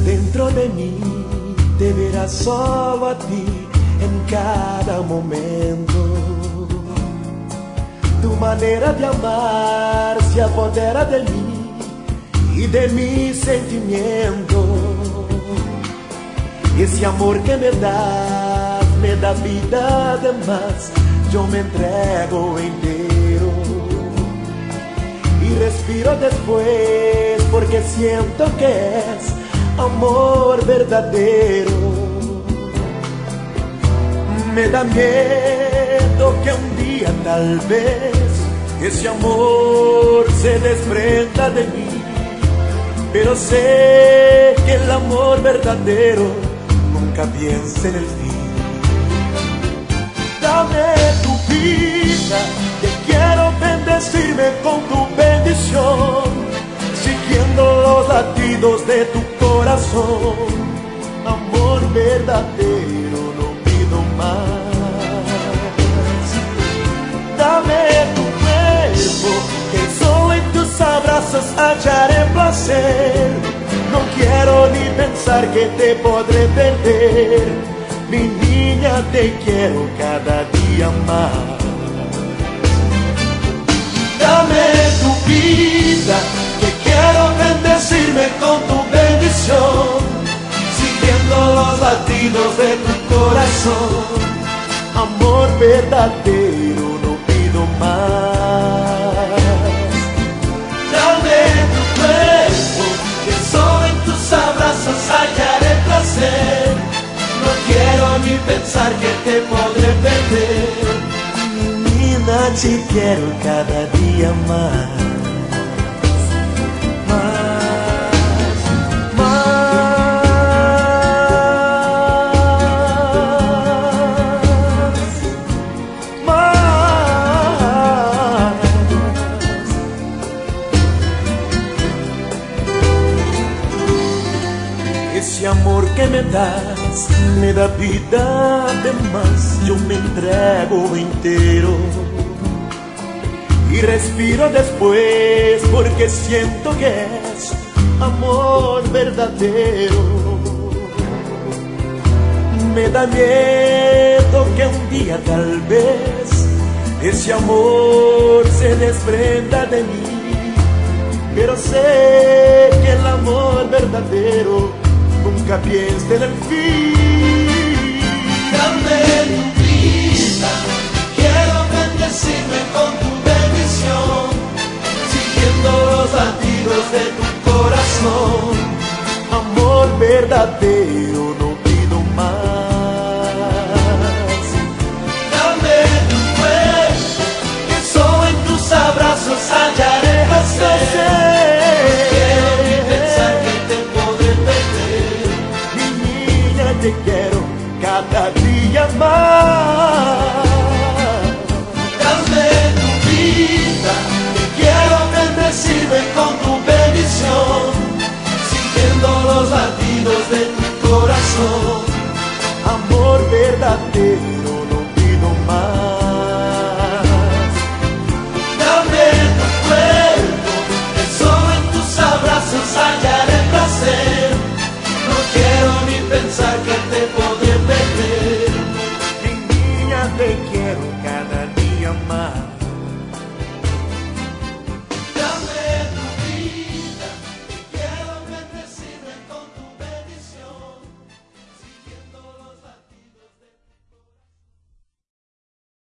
Dentro de mí te verás solo a ti en cada momento. Tu manera de amar se apodera de mí y de mi sentimiento. Ese amor que me da vida además. Yo me entrego entero y respiro después porque siento que es amor verdadero. Me da miedo que un día tal vez ese amor se desprenda de mí, pero sé que el amor verdadero nunca piensa en el fin. Dame tu vida, que quiero bendecirme con tu bendición, siguiendo los latidos de tu corazón. Amor verdadero, no pido más. Dame tu cuerpo, que solo en tus abrazos hallaré placer. No quiero ni pensar que te podré perder. Mi niña, te quiero cada día más. Dame tu vida, que quiero bendecirme con tu bendición, siguiendo los latidos de tu corazón. Amor verdadero, no pido más. Dame tu cuerpo, que solo en tus abrazos hallaré placer. No quiero ni pensar que te podré perder. Menina, te quiero cada día más. Ese amor que me das me da vida además. Yo me entrego entero y respiro después porque siento que es amor verdadero. Me da miedo que un día tal vez ese amor se desprenda de mí, pero sé que el amor verdadero nunca piensa en el fin. Dame tu vida, quiero bendecirme con tu bendición, siguiendo los latidos de tu corazón. Amor verdadero,